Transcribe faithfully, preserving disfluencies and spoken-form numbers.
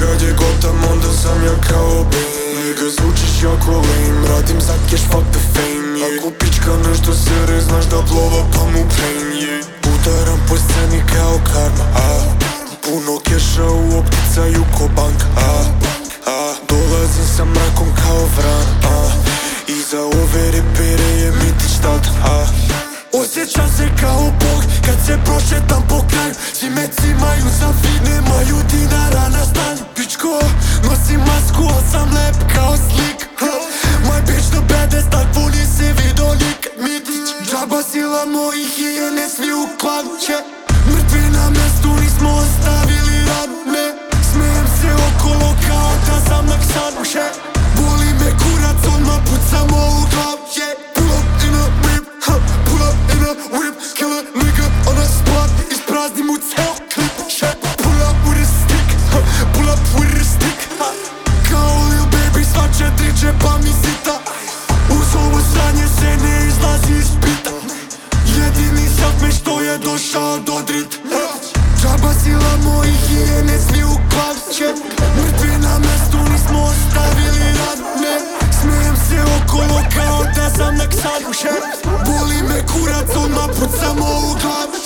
kad je gotam onda sam ja kao Bane. Nigga zvučiš jako lame, radim za cash, fuck the fame, yeah. Ako pička nešto sere, znaš da blova pa mu pain, yeah. Udaram po sceni kao karma, a puno keša u opticaju ko banka, a, a dolazim sa mrakom kao vran, a iza ove repere je mitić tata, a osjećam se kao bog kad se prošetam po kraju. Svi me cimaju za vid, nemaju dinara na stanju. Pičko, nosim masku, al sam lep kao slik. My bitch the baddest, takvu nisi vidio nikad. Mitić, džaba sila mojih hijene, svi u klanu će. Mrtvi na mjestu, nismo ostavili ranu, ne. Smijem se okolo kao da sam na ksanu, še. Boli me kurac, odmah pucamo u glavu, yeah. Pull up in a whip, ha, pull up in a whip. Kill a nigga on a spot, ispraznim u ceo klip, še. Pull up with a stick, ha, pull up with a stick, ha. Kao lil baby, sva četiri džepa mi sita. Uz ovo sranje se ne izlazi iz pita. Jedini sad me što je došao do drita. Džaba sila mojih hijene, svi u glavu će. Mrtvi na mestu, nismo ostavili rad, ne. Smijem se okolo kao da sam na ksanu, še. Boli me kurac, odmah pucamo u glavu.